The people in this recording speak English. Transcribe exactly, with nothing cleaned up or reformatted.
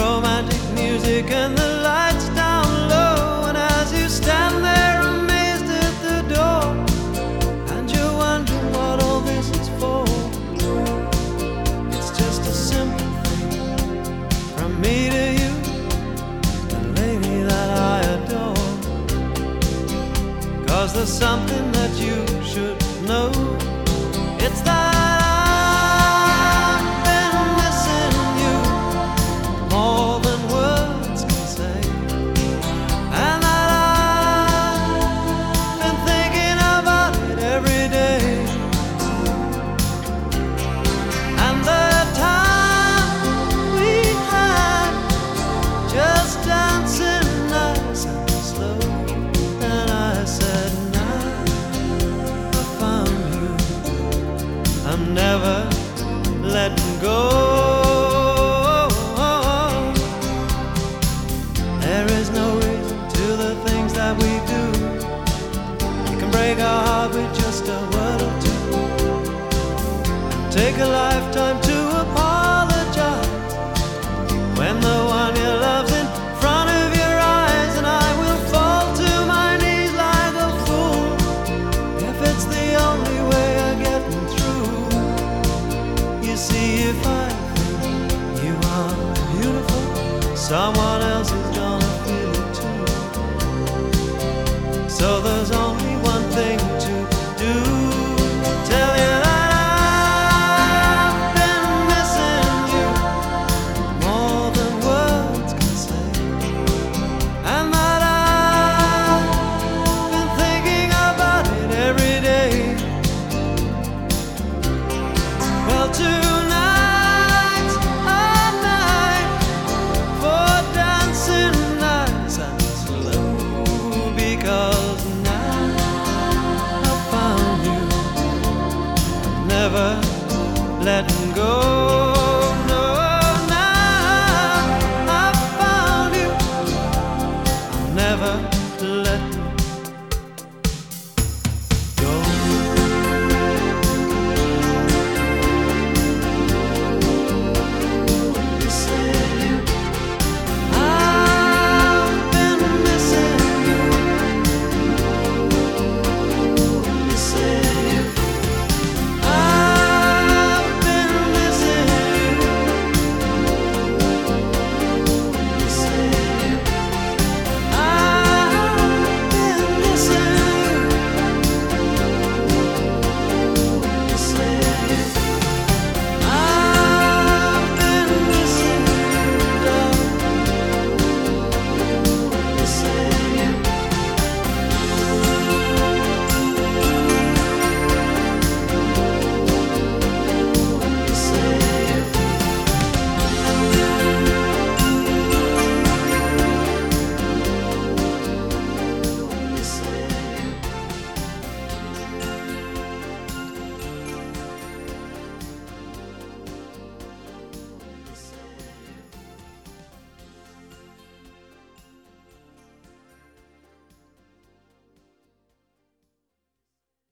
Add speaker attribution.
Speaker 1: romantic music and the lights down low. And as you stand there amazed at the door, and you're wondering what all this is for, it's just a simple thing from me to you, the lady that I adore. 'Cause there's something that you should know. It's that I'm never letting go. There is no reason to the things that we do. We can break our heart with just a word or two. Take a lifetime to apologize when the one you love's in front of your eyes. And I will fall to my knees like a fool if it's the only way of getting through. See, if I think you are beautiful, someone else is